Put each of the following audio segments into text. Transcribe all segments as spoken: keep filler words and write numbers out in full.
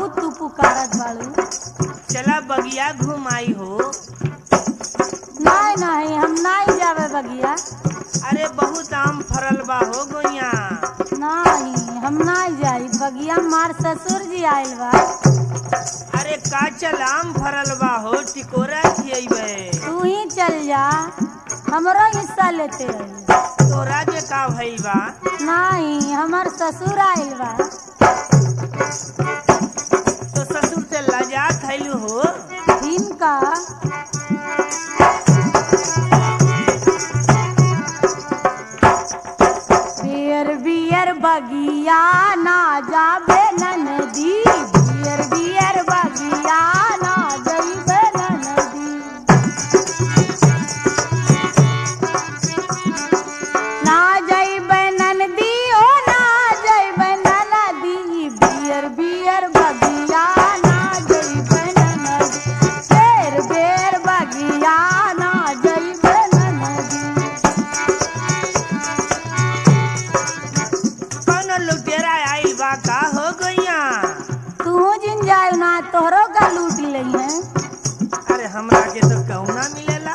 बहुत तू पुकारत बाड़ू। चला बगिया घुमाई हो। नहीं नहीं हम नहीं जावे बगिया। अरे बहुत आम फरल बा हो गोइया। नहीं हम नहीं जाई बगिया, मार ससुर जी आयल बा। अरे का चल आम फरल बा हो, टिकोरा खियबे। तू ही चल जा, हमरो हिस्सा लेते रही। तोरा के का भइल बा? नहीं हमार ससुर आयल बा। तो ससुर से लजा खैलू हो। इनका बियर बियर बगिया ना जाबे ननदी, बियर बियर बगिया ना जाबे ननदी। ना जाबे ननदी ओ ना जाबे ननदी, बियर बियर बगिया ना जाबे ननदी, बेर बेर बगिया ना जाबे ननदी। कौन लुटेरा आइल बा का हो गोइया? तू जिन जाए ना तोहरो का लूट लई है। अरे हमरा के तो कौना मिलेला।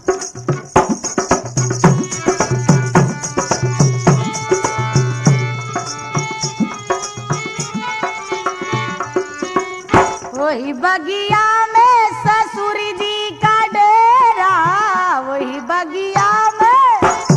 वही बगिया में ससुर जी का डेरा, वही बगिया में,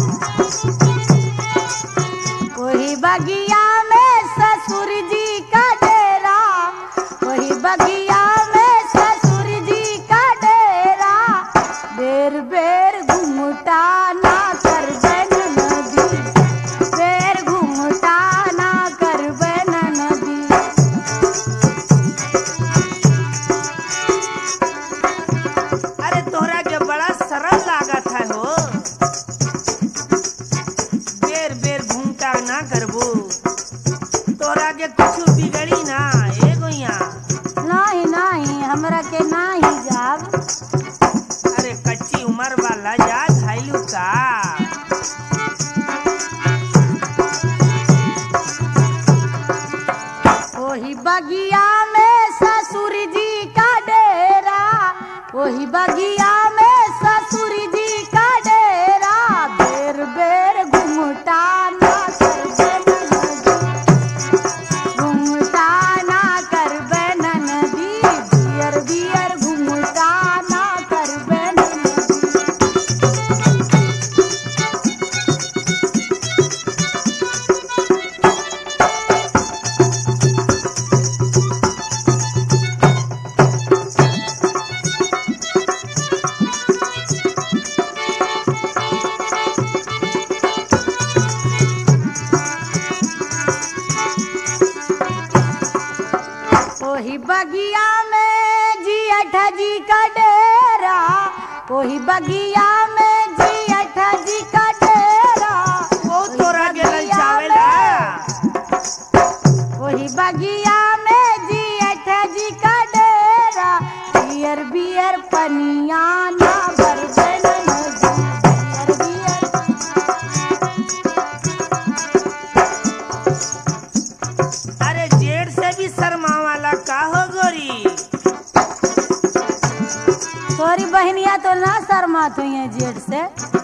वही बगिया में ससुर जी का डेरा, वही बगिया में ससुर जी का डेरा। बेर बेर घूमटा ना करबे ननदी, बेर घूमटा ना करबे ननदी। अरे तोहरा के बड़ा सरल लागत है हो। बेर बेर घूमता ना करबो, तोहरा के कुछ बिगड़ी ना ए गोइया। नहीं नहीं हमरा के नहीं जाब। अरे कच्ची उम्र वाला जा खाइलू का। वही बगिया में ससुर जी का डेरा, वही बगिया में ससुर जी का डेरा। बेर बेर घूमटा ना करबे ननदी, घूमटा ना करबे ननदी, बियर बियर घूमटा ना करबे ननदी। वही बगिया में जियठा जी का डेरा, वही बगिया में जियठा जी का डेरा। ओ तोरा के ललचावेला। वही बगिया में जियठा जी का डेरा। बियर बियर पनिया ना भरबे ननदी, बियर बियर। अरे जेठ से भी शर्मा वाला का हो गोरी। तोरी बहनिया तो ना शर्मात हुई है जेठ से।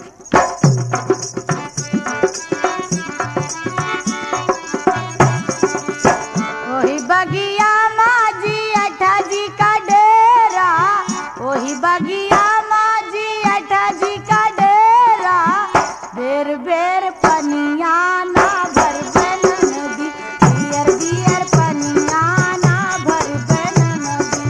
वही बगिया माजी अठा जी का डेरा, वही बगिया माजी अठा जी का डेरा। बेर बेर पनिया ना भरबे ननदी, बियर बियर पनिया ना भरबे ननदी।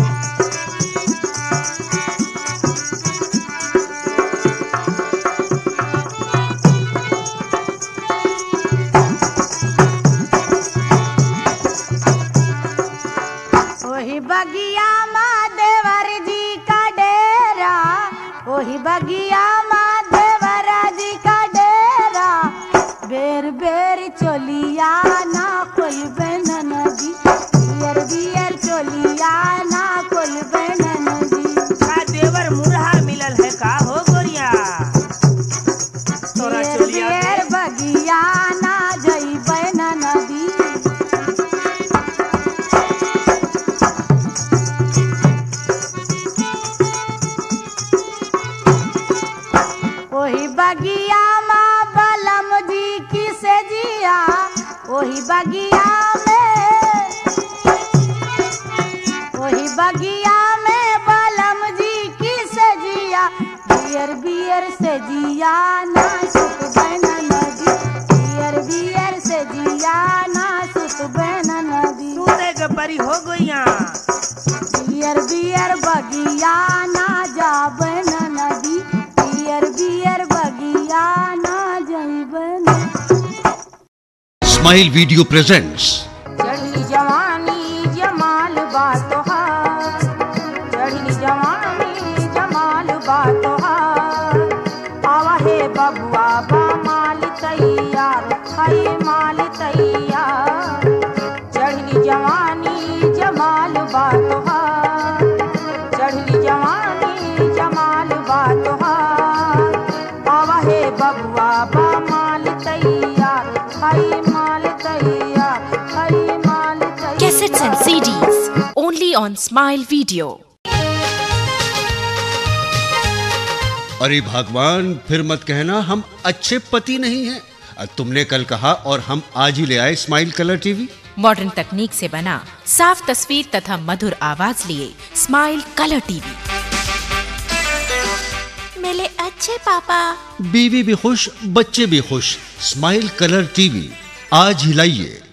वही बगिया माँ देवर जी का डेरा, वही बगिया माँ देवर जी का डेरा। बेर बेर चोलिया ना खोलबे ननदी, बियर बियर चोलिया ना खोलबे ननदी। का देवर मुरहा मिलल है का हो गोरिया। तोरा बियर चोलिया बियर में बगिया ना जइबे ननदी। बगिया में, वही बगिया में बलम जी की सजिया, बियर बियर सजिया ना सुत बन नदी, बियर बियर सजिया ना सुत बन नदी। तूने के परी हो गईया बियर बियर बगिया ना जा बन नदी, बियर बियर बगिया ना जाई बन। स्माइल वीडियो प्रेजेंट्स चढ़ी जवानी जमाल बातोहार, चढ़ी जवानी जमाल बातोहार, आवा है बबुआ बा माल तैयार, है माल तैयार। चढ़ी जवानी जमाल बातोहार, चढ़ी जवानी जमाल बातोहार, आवा है बबुआ बा माल तैयार, है माल तैयार, है माल तैयार। Cassettes and C Ds only on Smile Video. अरे भगवान, फिर मत कहना हम अच्छे पति नहीं हैं। तुमने कल कहा और हम आज ही ले आए स्माइल कलर टीवी। मॉडर्न तकनीक से बना साफ तस्वीर तथा मधुर आवाज लिए स्माइल कलर टीवी। मेरे अच्छे पापा। बीवी भी खुश, बच्चे भी खुश। स्माइल कलर टीवी आज ही लाइए।